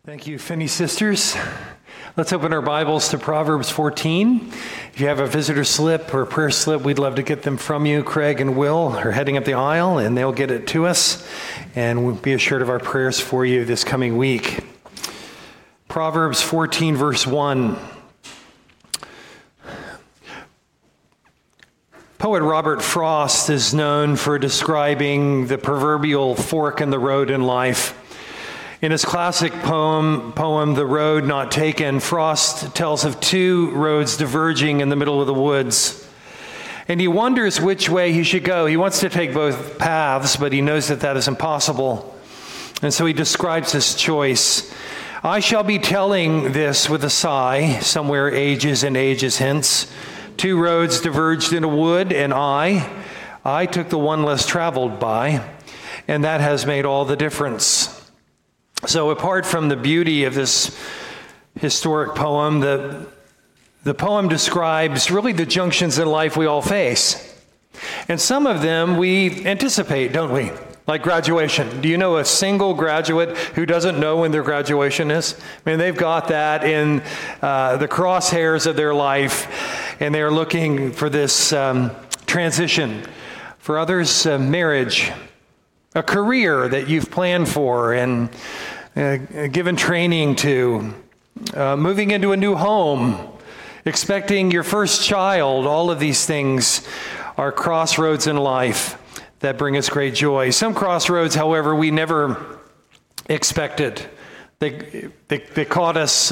Thank you, Finney sisters. Let's open our Bibles to Proverbs 14. If you have a visitor slip or a prayer slip, we'd love to get them from you. Craig and Will are heading up the aisle, and they'll get it to us, and we'll be assured of our prayers for you this coming week. Proverbs 14, verse 1. Poet Robert Frost is known for describing the proverbial fork in the road in life. In his classic poem, The Road Not Taken, Frost tells of two roads diverging in the middle of the woods. And he wonders which way he should go. He wants to take both paths, but he knows that that is impossible. And so he describes his choice. I shall be telling this with a sigh, somewhere ages and ages hence. Two roads diverged in a wood, and I took the one less traveled by, and that has made all the difference. So apart from the beauty of this historic poem, the poem describes really the junctions in life we all face. And some of them we anticipate, don't we? Like graduation. Do you know a single graduate who doesn't know when their graduation is? I mean, they've got that in the crosshairs of their life, and they are looking for this transition. For others, marriage, a career that you've planned for and given training to, moving into a new home, expecting your first child. All of these things are crossroads in life that bring us great joy. Some crossroads, however, we never expected. They caught us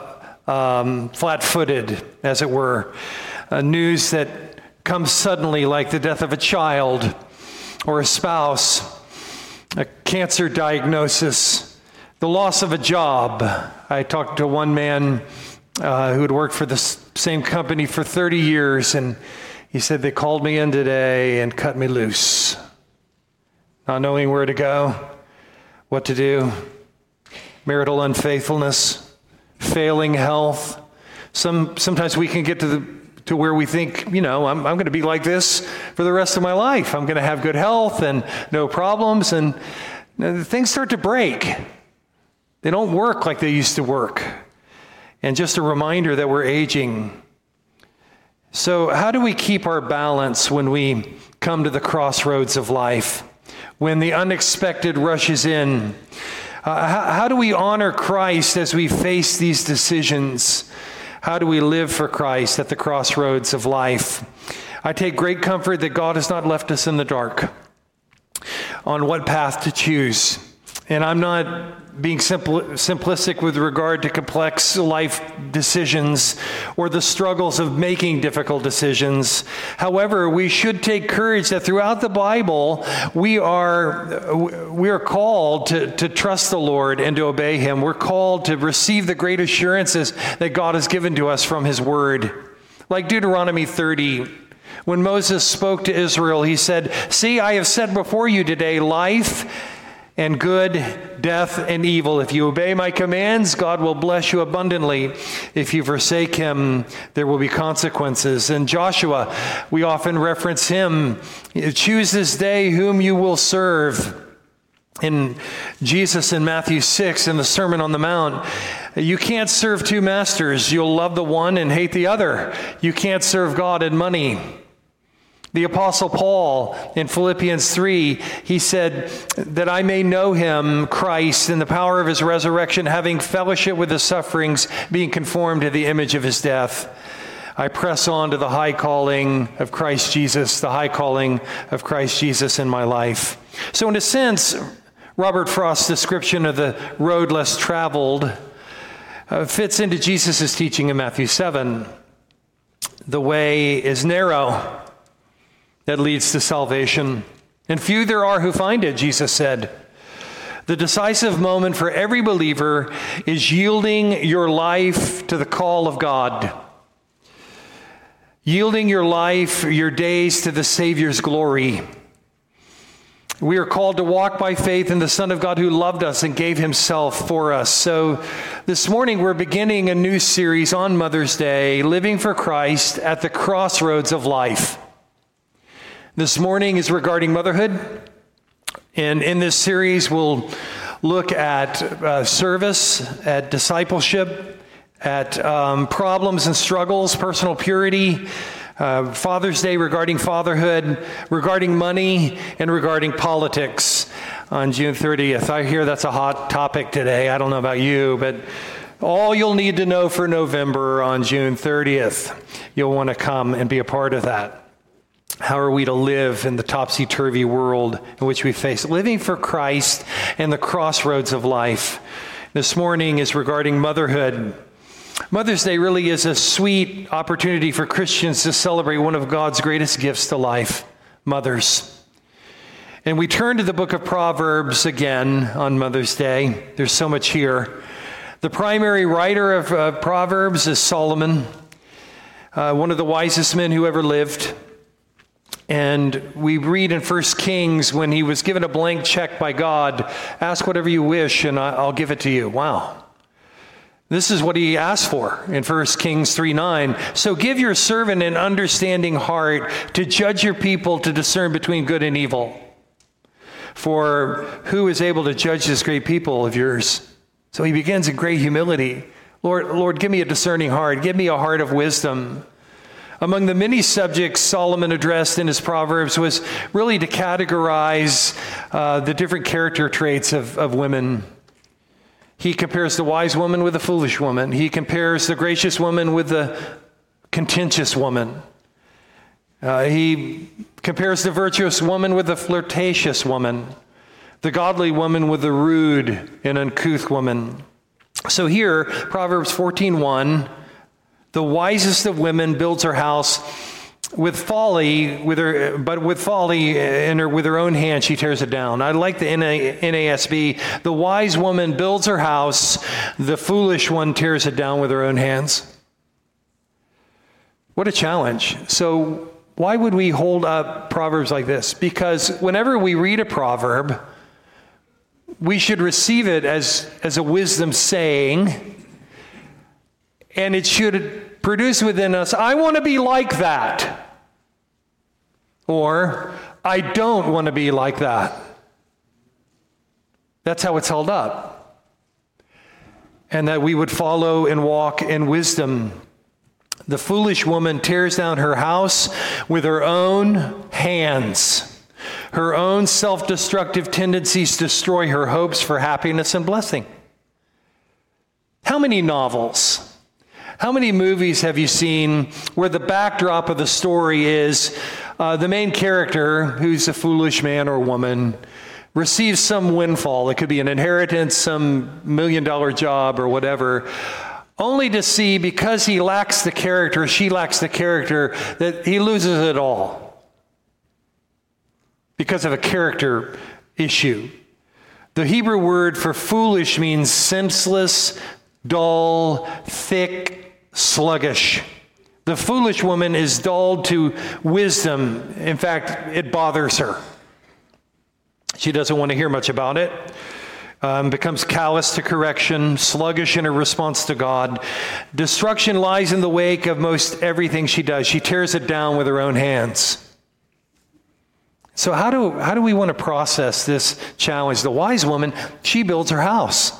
flat-footed, as it were. News that comes suddenly, like the death of a child or a spouse, a cancer diagnosis, the loss of a job. I talked to one man who had worked for the same company for 30 years, and he said, they called me in today and cut me loose. Not knowing where to go, what to do, marital unfaithfulness, failing health. Sometimes we can get to where we think, I'm going to be like this for the rest of my life. I'm going to have good health and no problems, and things start to break. They don't work like they used to work. And just a reminder that we're aging. So how do we keep our balance when we come to the crossroads of life? When the unexpected rushes in? How do we honor Christ as we face these decisions? How do we live for Christ at the crossroads of life? I take great comfort that God has not left us in the dark on what path to choose. And I'm not being simplistic with regard to complex life decisions or the struggles of making difficult decisions. However, we should take courage that throughout the Bible, we are called to trust the Lord and to obey Him. We're called to receive the great assurances that God has given to us from His Word. Like Deuteronomy 30, when Moses spoke to Israel, he said, "See, I have set before you today life and good, death and evil. If you obey my commands, God will bless you abundantly. If you forsake him, there will be consequences." And Joshua, we often reference him. Choose this day whom you will serve. In Jesus in Matthew 6, in the Sermon on the Mount, you can't serve two masters. You'll love the one and hate the other. You can't serve God and money. The Apostle Paul in Philippians 3, he said that I may know him, Christ, in the power of his resurrection, having fellowship with his sufferings, being conformed to the image of his death. I press on to the high calling of Christ Jesus, the high calling of Christ Jesus in my life. So in a sense, Robert Frost's description of the road less traveled fits into Jesus' teaching in Matthew 7. The way is narrow that leads to salvation, and few there are who find it, Jesus said. The decisive moment for every believer is yielding your life to the call of God. Yielding your life, your days to the Savior's glory. We are called to walk by faith in the Son of God who loved us and gave himself for us. So this morning we're beginning a new series on Mother's Day, Living for Christ at the Crossroads of Life. This morning is regarding motherhood, and in this series we'll look at service, at discipleship, at problems and struggles, personal purity, Father's Day regarding fatherhood, regarding money, and regarding politics on June 30th. I hear that's a hot topic today. I don't know about you, but all you'll need to know for November on June 30th, you'll want to come and be a part of that. How are we to live in the topsy-turvy world in which we face? Living for Christ and the crossroads of life. This morning is regarding motherhood. Mother's Day really is a sweet opportunity for Christians to celebrate one of God's greatest gifts to life, mothers. And we turn to the book of Proverbs again on Mother's Day. There's so much here. The primary writer of Proverbs is Solomon, one of the wisest men who ever lived. And we read in 1 Kings when he was given a blank check by God, ask whatever you wish and I'll give it to you. Wow. This is what he asked for in 1 Kings 3:9. So give your servant an understanding heart to judge your people, to discern between good and evil. For who is able to judge this great people of yours? So he begins in great humility. Lord, give me a discerning heart. Give me a heart of wisdom. Among the many subjects Solomon addressed in his Proverbs was really to categorize the different character traits of women. He compares the wise woman with the foolish woman. He compares the gracious woman with the contentious woman. He compares the virtuous woman with the flirtatious woman, the godly woman with the rude and uncouth woman. So here, Proverbs 14:1, the wisest of women builds her house with folly, with her own hand she tears it down. I like the NASB. The wise woman builds her house, the foolish one tears it down with her own hands. What a challenge. So why would we hold up Proverbs like this? Because whenever we read a proverb, we should receive it as a wisdom saying, and it should produce within us, I want to be like that. Or, I don't want to be like that. That's how it's held up. And that we would follow and walk in wisdom. The foolish woman tears down her house with her own hands. Her own self-destructive tendencies destroy her hopes for happiness and blessing. How many novels? How many movies have you seen where the backdrop of the story is the main character, who's a foolish man or woman, receives some windfall? It could be an inheritance, some $1 million job or whatever, only to see, because he lacks the character, she lacks the character, that he loses it all because of a character issue. The Hebrew word for foolish means senseless, dull, thick, sluggish. The foolish woman is dulled to wisdom. In fact, it bothers her. She doesn't want to hear much about it. Becomes callous to correction, sluggish in her response to God. Destruction lies in the wake of most everything she does. She tears it down with her own hands. So how do we want to process this challenge? The wise woman, she builds her house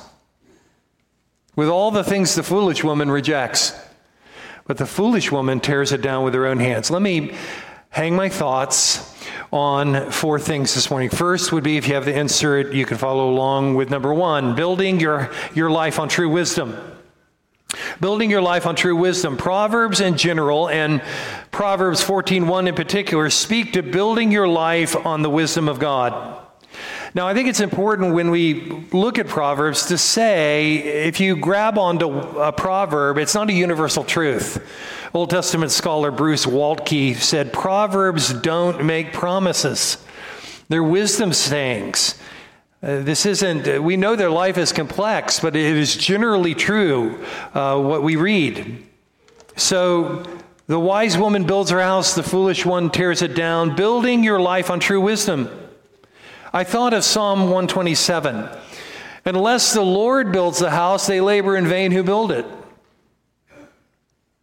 with all the things the foolish woman rejects. But the foolish woman tears it down with her own hands. Let me hang my thoughts on 4 things this morning. First would be, if you have the insert, you can follow along with number 1, building your life on true wisdom. Building your life on true wisdom. Proverbs in general, and Proverbs 14:1 in particular, speak to building your life on the wisdom of God. Now, I think it's important when we look at Proverbs to say, if you grab onto a proverb, it's not a universal truth. Old Testament scholar Bruce Waltke said, Proverbs don't make promises. They're wisdom sayings. We know their life is complex, but it is generally true, what we read. So, the wise woman builds her house, the foolish one tears it down, building your life on true wisdom. I thought of Psalm 127. Unless the Lord builds the house, they labor in vain who build it.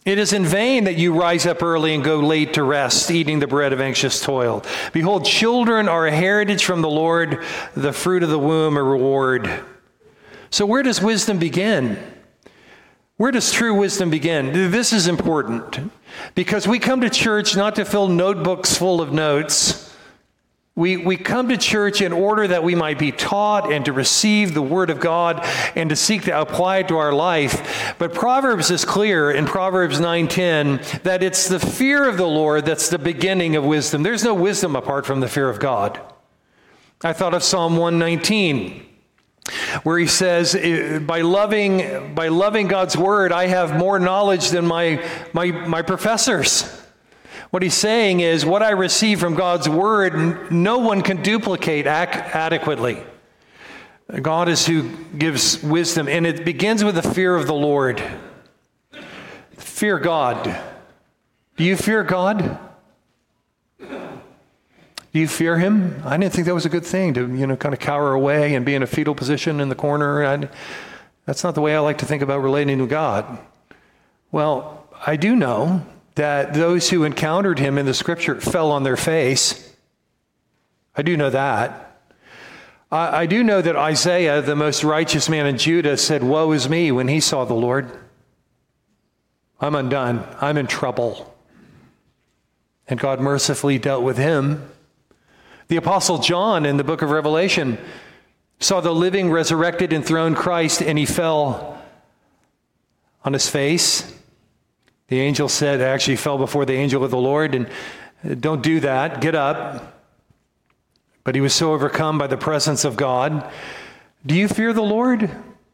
It is in vain that you rise up early and go late to rest, eating the bread of anxious toil. Behold, children are a heritage from the Lord, the fruit of the womb a reward. So where does wisdom begin? Where does true wisdom begin? This is important because we come to church not to fill notebooks full of notes. We come to church in order that we might be taught and to receive the Word of God and to seek to apply it to our life. But Proverbs is clear in Proverbs 9:10 that it's the fear of the Lord that's the beginning of wisdom. There's no wisdom apart from the fear of God. I thought of Psalm 119, where he says, by loving God's Word, I have more knowledge than my professors. What he's saying is, what I receive from God's Word, no one can duplicate adequately. God is who gives wisdom, and it begins with the fear of the Lord. Fear God. Do you fear God? Do you fear Him? I didn't think that was a good thing to, kind of cower away and be in a fetal position in the corner. That's not the way I like to think about relating to God. Well, I do know that those who encountered Him in the Scripture fell on their face. I do know that. I do know that Isaiah, the most righteous man in Judah, said, "Woe is me," when he saw the Lord. I'm undone. I'm in trouble. And God mercifully dealt with him. The Apostle John in the book of Revelation saw the living, resurrected, enthroned Christ, and he fell on his face. The angel said, actually fell before the angel of the Lord, and don't do that, get up. But he was so overcome by the presence of God. Do you fear the Lord?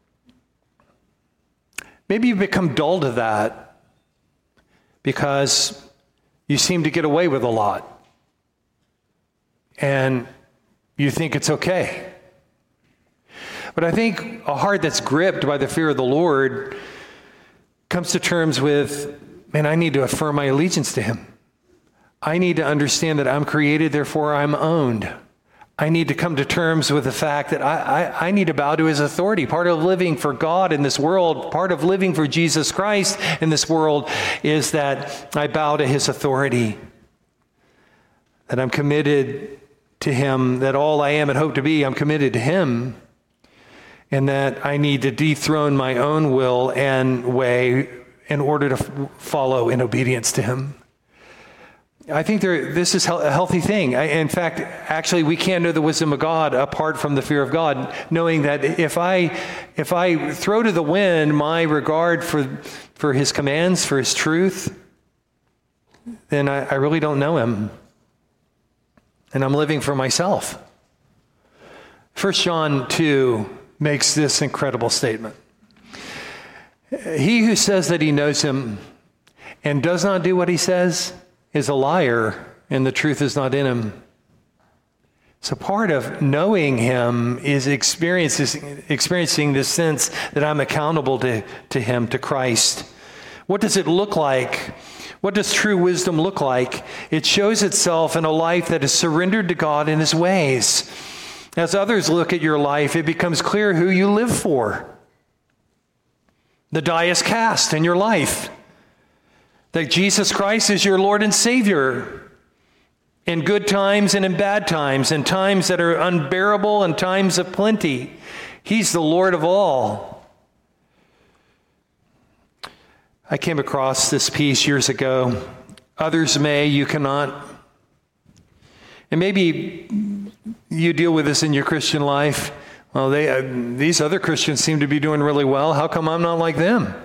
Maybe you've become dull to that because you seem to get away with a lot. And you think it's okay. But I think a heart that's gripped by the fear of the Lord comes to terms with, man, I need to affirm my allegiance to Him. I need to understand that I'm created, therefore I'm owned. I need to come to terms with the fact that I need to bow to His authority. Part of living for God in this world, part of living for Jesus Christ in this world is that I bow to His authority, that I'm committed to Him, that all I am and hope to be, I'm committed to Him, and that I need to dethrone my own will and way in order to follow in obedience to Him. I think this is a healthy thing. In fact, actually, we can't know the wisdom of God apart from the fear of God, knowing that if I throw to the wind my regard for His commands, for His truth, then I really don't know Him. And I'm living for myself. 1 John 2 makes this incredible statement. He who says that he knows Him and does not do what He says is a liar, and the truth is not in him. So part of knowing Him is experiencing this sense that I'm accountable to Him, to Christ. What does it look like? What does true wisdom look like? It shows itself in a life that is surrendered to God in His ways. As others look at your life, it becomes clear who you live for. The die is cast in your life. That Jesus Christ is your Lord and Savior in good times and in bad times, in times that are unbearable and times of plenty. He's the Lord of all. I came across this piece years ago. Others may, you cannot. And maybe you deal with this in your Christian life. Well, these other Christians seem to be doing really well. How come I'm not like them?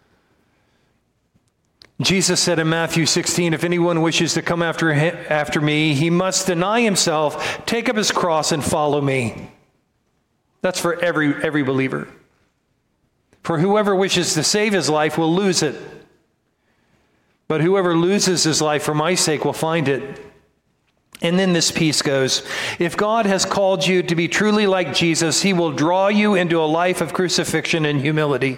Jesus said in Matthew 16, if anyone wishes to come after me, he must deny himself, take up his cross, and follow me. That's for every believer. For whoever wishes to save his life will lose it. But whoever loses his life for my sake will find it. And then this piece goes, if God has called you to be truly like Jesus, He will draw you into a life of crucifixion and humility.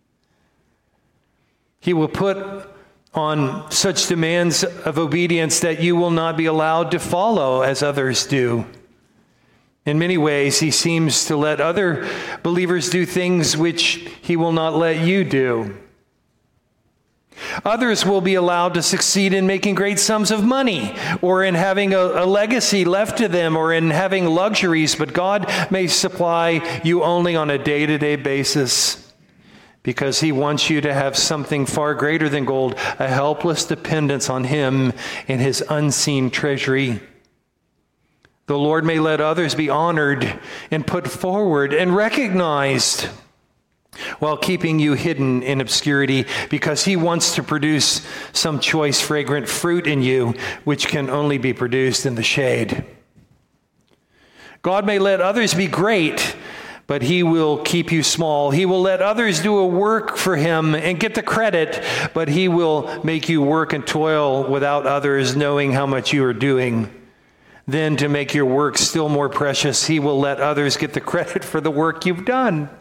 He will put on such demands of obedience that you will not be allowed to follow as others do. In many ways, He seems to let other believers do things which He will not let you do. Others will be allowed to succeed in making great sums of money, or in having a legacy left to them, or in having luxuries, but God may supply you only on a day-to-day basis, because he wants you to have something far greater than gold, a helpless dependence on him in his unseen treasury. The Lord may let others be honored and put forward and recognized, while keeping you hidden in obscurity, because he wants to produce some choice, fragrant fruit in you, which can only be produced in the shade. God may let others be great, but he will keep you small. He will let others do a work for him and get the credit, but he will make you work and toil without others knowing how much you are doing. Then, to make your work still more precious, he will let others get the credit for the work you've done.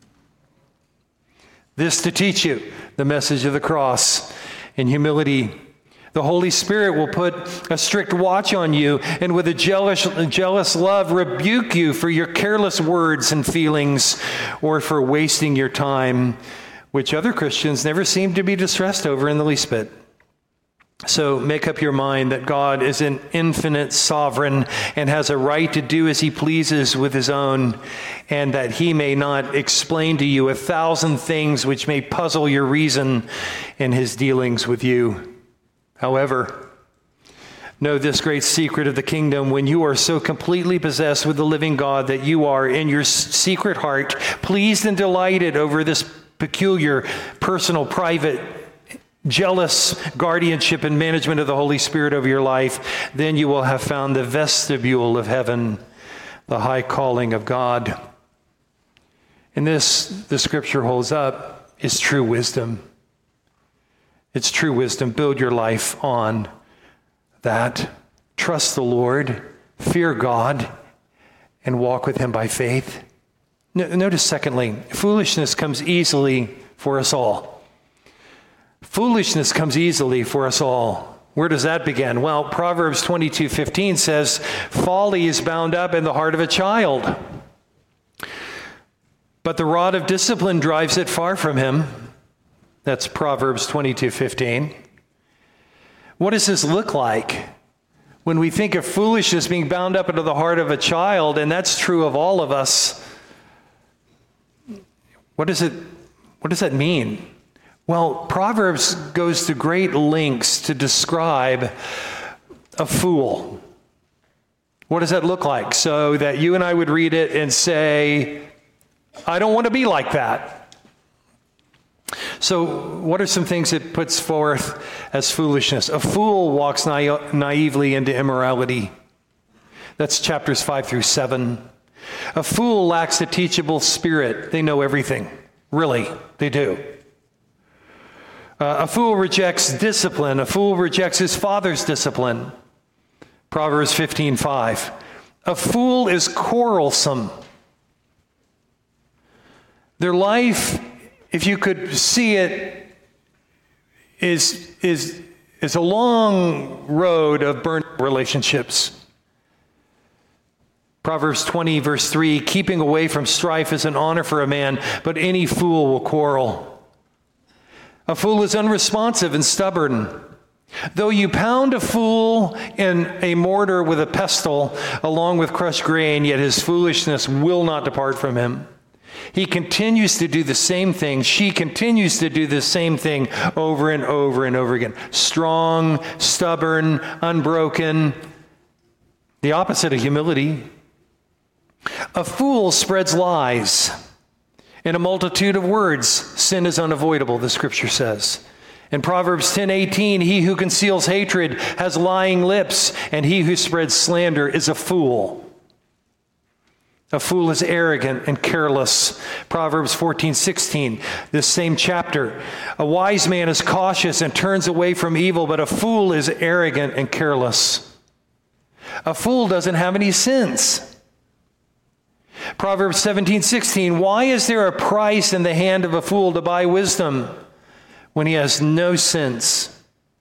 This to teach you the message of the cross in humility. The Holy Spirit will put a strict watch on you and with a jealous love rebuke you for your careless words and feelings, or for wasting your time, which other Christians never seem to be distressed over in the least bit. So make up your mind that God is an infinite sovereign and has a right to do as he pleases with his own, and that he may not explain to you 1,000 things which may puzzle your reason in his dealings with you. However, know this great secret of the kingdom: when you are so completely possessed with the living God that you are in your secret heart pleased and delighted over this peculiar, personal, private, jealous guardianship and management of the Holy Spirit over your life, then you will have found the vestibule of heaven, the high calling of God. And this, the scripture holds up, is true wisdom. It's true wisdom. Build your life on that. Trust the Lord, fear God, and walk with him by faith. Notice, secondly, foolishness comes easily for us all. Foolishness comes easily for us all. Where does that begin? Well, Proverbs 22:15 says, folly is bound up in the heart of a child, but the rod of discipline drives it far from him. That's Proverbs 22:15. What does this look like? When we think of foolishness being bound up into the heart of a child, and that's true of all of us, what does that mean? Well, Proverbs goes to great lengths to describe a fool. What does that look like? So that you and I would read it and say, I don't want to be like that. So what are some things it puts forth as foolishness? A fool walks naively into immorality. That's chapters 5-7. A fool lacks a teachable spirit. They know everything. Really, they do. A fool rejects discipline. A fool rejects his father's discipline. Proverbs 15:5. A fool is quarrelsome. Their life, if you could see it, is a long road of burnt relationships. Proverbs 20:3, keeping away from strife is an honor for a man, but any fool will quarrel. A fool is unresponsive and stubborn. Though you pound a fool in a mortar with a pestle along with crushed grain, yet his foolishness will not depart from him. He continues to do the same thing. She continues to do the same thing over and over and over again. Strong, stubborn, unbroken. The opposite of humility. A fool spreads lies. In a multitude of words, sin is unavoidable, the scripture says. In Proverbs 10:18, he who conceals hatred has lying lips, and he who spreads slander is a fool. A fool is arrogant and careless. Proverbs 14:16, this same chapter. A wise man is cautious and turns away from evil, but a fool is arrogant and careless. A fool doesn't have any sense. Proverbs 17:16, why is there a price in the hand of a fool to buy wisdom when he has no sense?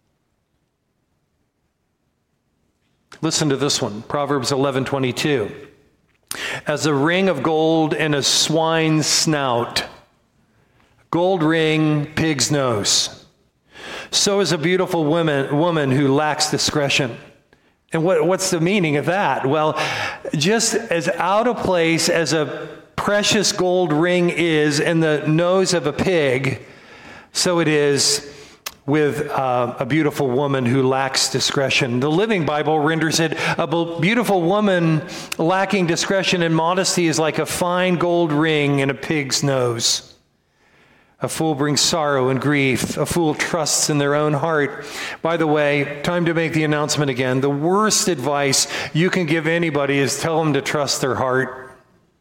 Listen to this one, Proverbs 11:22. As a ring of gold in a swine's snout, gold ring, pig's nose. So is a beautiful woman who lacks discretion. And what's the meaning of that? Well, just as out of place as a precious gold ring is in the nose of a pig, so it is with a beautiful woman who lacks discretion. The Living Bible renders it, a beautiful woman lacking discretion and modesty is like a fine gold ring in a pig's nose. A fool brings sorrow and grief. A fool trusts in their own heart. By the way, time to make the announcement again. The worst advice you can give anybody is tell them to trust their heart.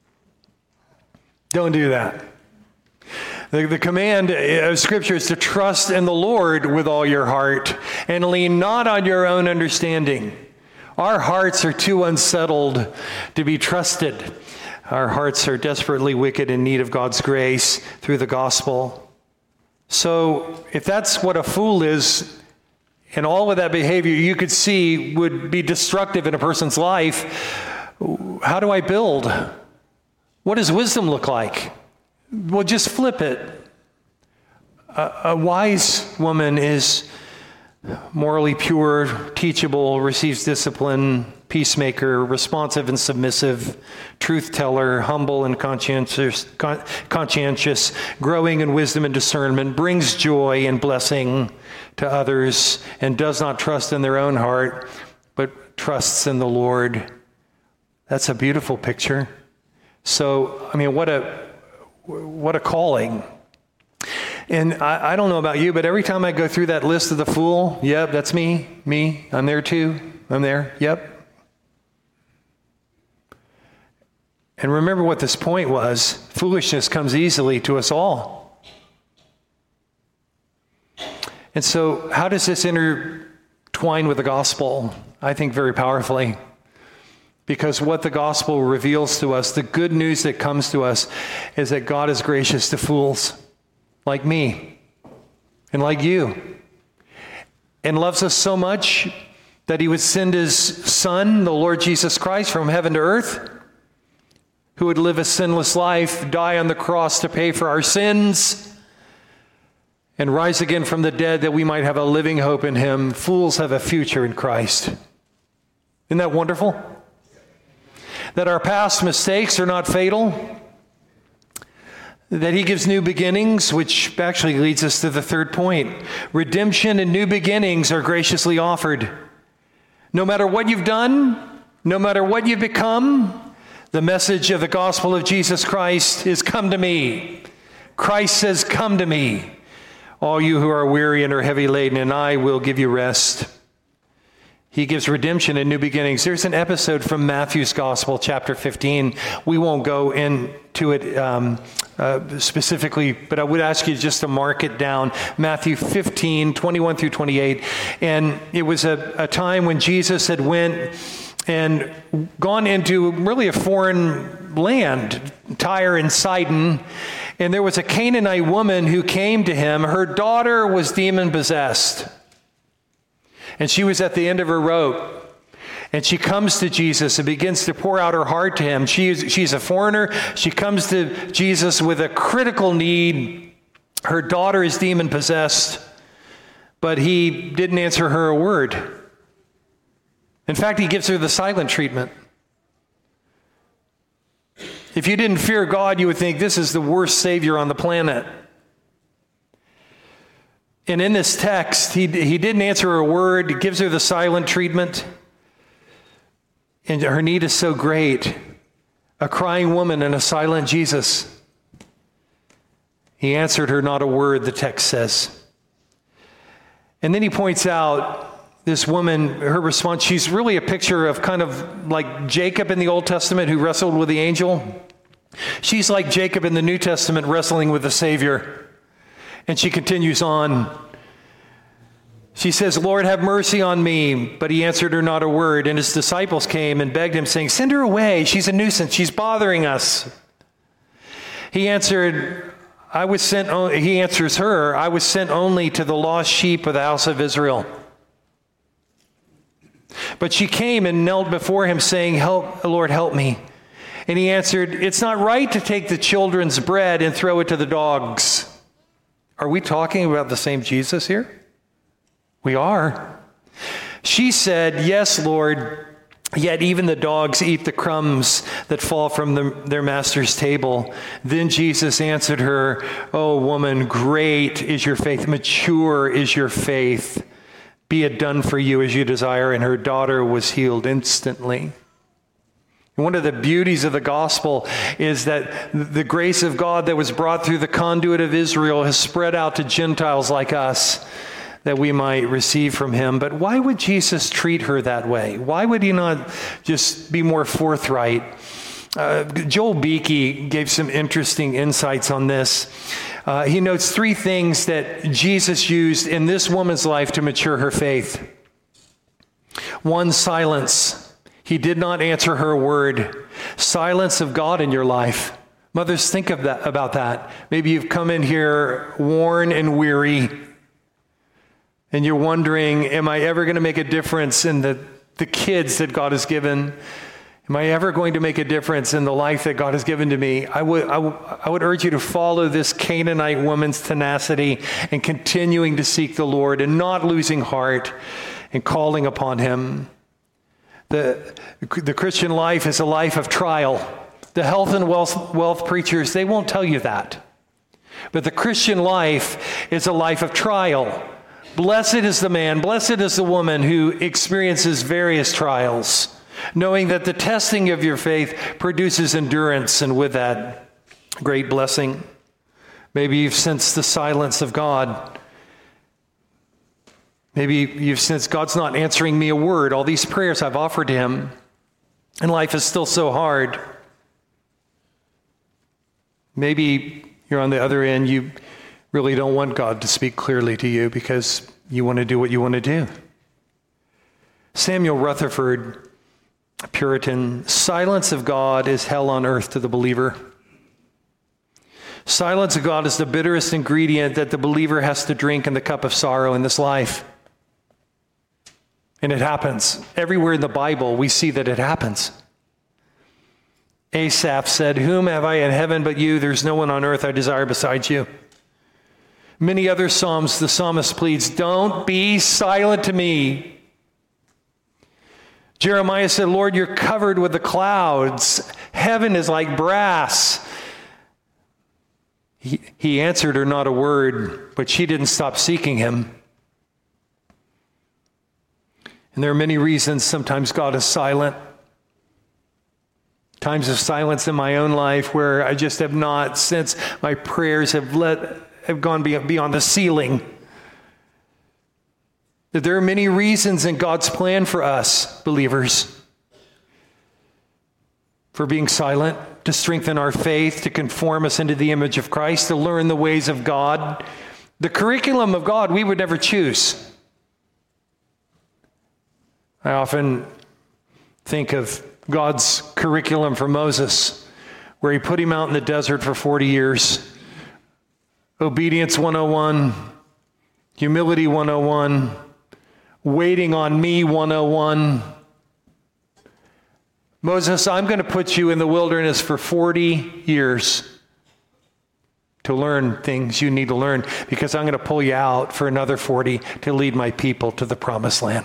Don't do that. The command of Scripture is to trust in the Lord with all your heart and lean not on your own understanding. Our hearts are too unsettled to be trusted. Our hearts are desperately wicked in need of God's grace through the gospel. So if that's what a fool is, and all of that behavior you could see would be destructive in a person's life, how do I build? What does wisdom look like? Well, just flip it. A wise woman is morally pure, teachable, receives discipline, peacemaker, responsive and submissive, truth teller, humble and conscientious, growing in wisdom and discernment, brings joy and blessing to others, and does not trust in their own heart, but trusts in the Lord. That's a beautiful picture. So, I mean, what a calling. And I don't know about you, but every time I go through that list of the fool, yep, that's me, I'm there too, I'm there, yep. And remember what this point was. Foolishness comes easily to us all. And so how does this intertwine with the gospel? I think very powerfully. Because what the gospel reveals to us, the good news that comes to us, is that God is gracious to fools like me and like you, and loves us so much that he would send his Son, the Lord Jesus Christ, from heaven to earth, who would live a sinless life, die on the cross to pay for our sins, and rise again from the dead that we might have a living hope in him. Fools have a future in Christ. Isn't that wonderful? That our past mistakes are not fatal. That he gives new beginnings, which actually leads us to the third point. Redemption and new beginnings are graciously offered. No matter what you've done, no matter what you've become, the message of the gospel of Jesus Christ is come to me. Christ says, come to me, all you who are weary and are heavy laden, and I will give you rest. He gives redemption and new beginnings. There's an episode from Matthew's Gospel, chapter 15. We won't go into it specifically, but I would ask you just to mark it down. Matthew 15, 21 through 28. And it was a time when Jesus had went and gone into really a foreign land, Tyre and Sidon. And there was a Canaanite woman who came to him. Her daughter was demon-possessed. And she was at the end of her rope. And she comes to Jesus and begins to pour out her heart to him. She's a foreigner. She comes to Jesus with a critical need. Her daughter is demon-possessed, but he didn't answer her a word. In fact, he gives her the silent treatment. If you didn't fear God, you would think this is the worst Savior on the planet. And in this text, he didn't answer her a word. He gives her the silent treatment. And her need is so great. A crying woman and a silent Jesus. He answered her not a word, the text says. And then he points out this woman, her response, she's really a picture of kind of like Jacob in the Old Testament who wrestled with the angel. She's like Jacob in the New Testament wrestling with the Savior. And she continues on. She says, Lord, have mercy on me. But he answered her not a word. And his disciples came and begged him, saying, send her away. She's a nuisance. She's bothering us. He answers her, I was sent only to the lost sheep of the house of Israel. But she came and knelt before him, saying, help, Lord, help me. And he answered, it's not right to take the children's bread and throw it to the dogs. Are we talking about the same Jesus here? We are. She said, "Yes, Lord, yet even the dogs eat the crumbs that fall from their master's table." Then Jesus answered her, "Oh, woman, great is your faith, mature is your faith. Be it done for you as you desire." And her daughter was healed instantly. One of the beauties of the gospel is that the grace of God that was brought through the conduit of Israel has spread out to Gentiles like us, that we might receive from him. But why would Jesus treat her that way? Why would he not just be more forthright? Joel Beeke gave some interesting insights on this. He notes three things that Jesus used in this woman's life to mature her faith. One, silence. He did not answer her word. Silence of God in your life. Mothers, think about that. Maybe you've come in here worn and weary, and you're wondering, am I ever going to make a difference in the kids that God has given? Am I ever going to make a difference in the life that God has given to me? I would urge you to follow this Canaanite woman's tenacity and continuing to seek the Lord and not losing heart and calling upon him. The Christian life is a life of trial. The health and wealth preachers, they won't tell you that. But the Christian life is a life of trial. Blessed is the man, blessed is the woman who experiences various trials, knowing that the testing of your faith produces endurance, and with that, great blessing. Maybe you've sensed the silence of God. Maybe you've sensed God's not answering me a word. All these prayers I've offered to him, and life is still so hard. Maybe you're on the other end. You really don't want God to speak clearly to you because you want to do what you want to do. Samuel Rutherford, a Puritan, silence of God is hell on earth to the believer. Silence of God is the bitterest ingredient that the believer has to drink in the cup of sorrow in this life. And it happens. Everywhere in the Bible, we see that it happens. Asaph said, "Whom have I in heaven but you? There's no one on earth I desire besides you." Many other Psalms, the psalmist pleads, "Don't be silent to me." Jeremiah said, "Lord, you're covered with the clouds. Heaven is like brass." He answered her not a word, but she didn't stop seeking him. And there are many reasons sometimes God is silent. Times of silence in my own life where I just have not, since my prayers have gone beyond the ceiling. That there are many reasons in God's plan for us, believers, for being silent, to strengthen our faith, to conform us into the image of Christ, to learn the ways of God. The curriculum of God we would never choose. I often think of God's curriculum for Moses, where he put him out in the desert for 40 years. Obedience 101, humility 101, waiting on me 101. Moses, I'm going to put you in the wilderness for 40 years to learn things you need to learn, because I'm going to pull you out for another 40 to lead my people to the promised land.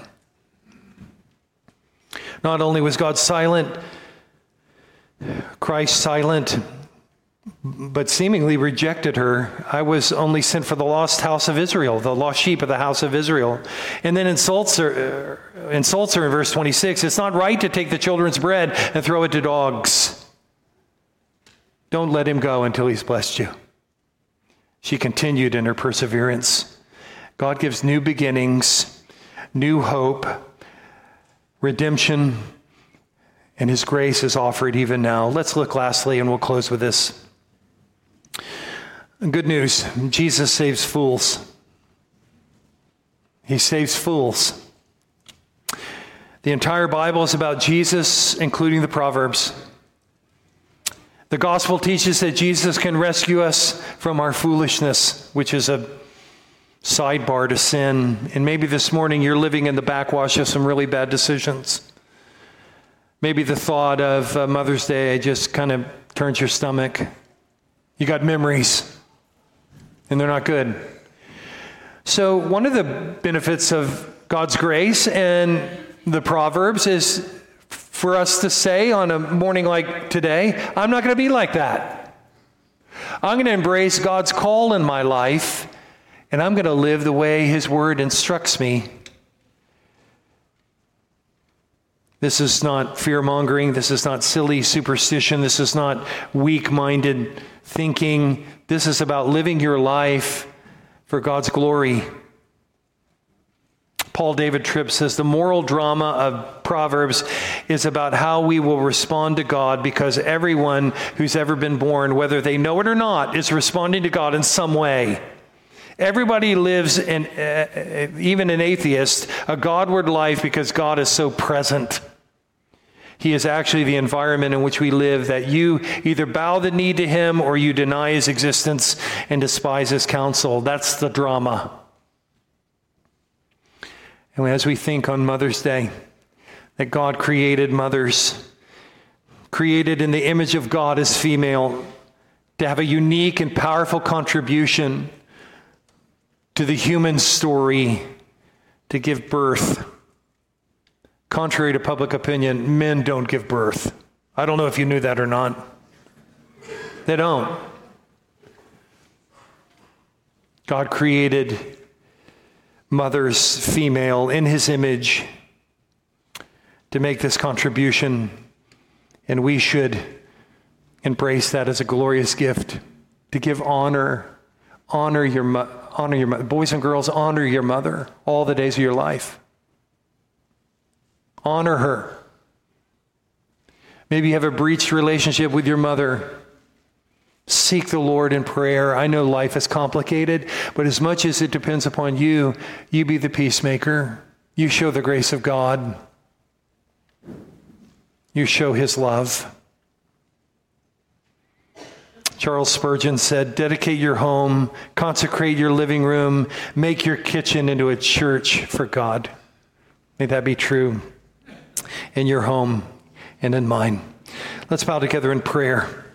Not only was God silent, Christ silent, but seemingly rejected her. "I was only sent for the lost house of Israel," the lost sheep of the house of Israel. And then insults her in verse 26. "It's not right to take the children's bread and throw it to dogs. Don't let him go until he's blessed you." She continued in her perseverance. God gives new beginnings, new hope, redemption, and his grace is offered even now. Let's look lastly, and we'll close with this. Good news, Jesus saves fools. He saves fools. The entire Bible is about Jesus, including the Proverbs. The gospel teaches that Jesus can rescue us from our foolishness, which is a sidebar to sin. And maybe this morning you're living in the backwash of some really bad decisions. Maybe the thought of Mother's Day just kind of turns your stomach. You got memories, and they're not good. So one of the benefits of God's grace and the Proverbs is for us to say on a morning like today, I'm not going to be like that. I'm going to embrace God's call in my life, and I'm going to live the way His Word instructs me. This is not fear-mongering. This is not silly superstition. This is not weak-minded thinking. This is about living your life for God's glory. Paul David Tripp says the moral drama of Proverbs is about how we will respond to God, because everyone who's ever been born, whether they know it or not, is responding to God in some way. Everybody lives, even an atheist, a Godward life because God is so present. He is actually the environment in which we live, that you either bow the knee to Him or you deny His existence and despise His counsel. That's the drama. And as we think on Mother's Day, that God created mothers, created in the image of God as female, to have a unique and powerful contribution to the human story, to give birth. Contrary to public opinion, men don't give birth. I don't know if you knew that or not. They don't. God created mothers, female, in His image to make this contribution, and we should embrace that as a glorious gift, to give honor. Honor your mother. Boys and girls, honor your mother all the days of your life. Honor her. Maybe you have a breached relationship with your mother. Seek the Lord in prayer. I know life is complicated, but as much as it depends upon you, you be the peacemaker. You show the grace of God. You show His love. Charles Spurgeon said, dedicate your home, consecrate your living room, make your kitchen into a church for God. May that be true in your home and in mine. Let's bow together in prayer.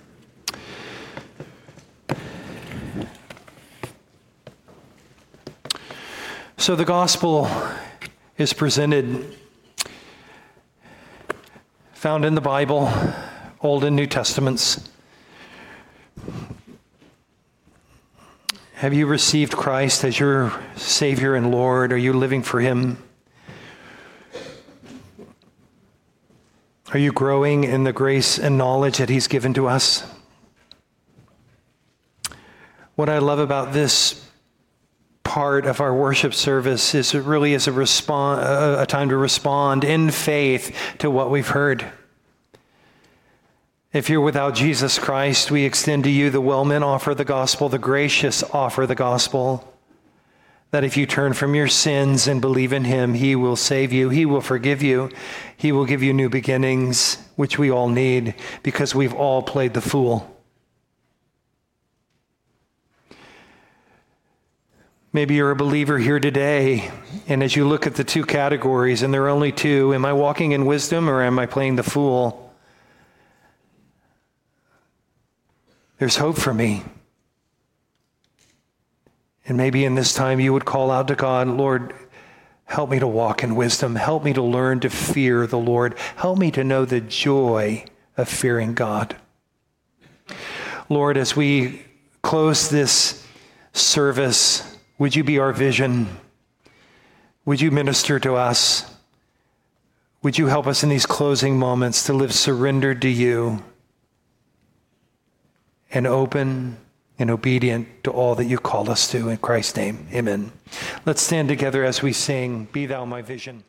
So the gospel is presented, found in the Bible, Old and New Testaments. Have you received Christ as your Savior and Lord? Are you living for Him? Are you growing in the grace and knowledge that He's given to us? What I love about this part of our worship service is it really is a time to respond in faith to what we've heard. If you're without Jesus Christ, we extend to you the well-meant offer of the gospel, the gracious offer of the gospel, that if you turn from your sins and believe in Him, He will save you, He will forgive you, He will give you new beginnings, which we all need because we've all played the fool. Maybe you're a believer here today, and as you look at the two categories, and there are only two, am I walking in wisdom or am I playing the fool? There's hope for me. And maybe in this time you would call out to God, Lord, help me to walk in wisdom. Help me to learn to fear the Lord. Help me to know the joy of fearing God. Lord, as we close this service, would you be our vision? Would you minister to us? Would you help us in these closing moments to live surrendered to you and open and obedient to all that you call us to. In Christ's name, amen. Let's stand together as we sing, Be Thou My Vision.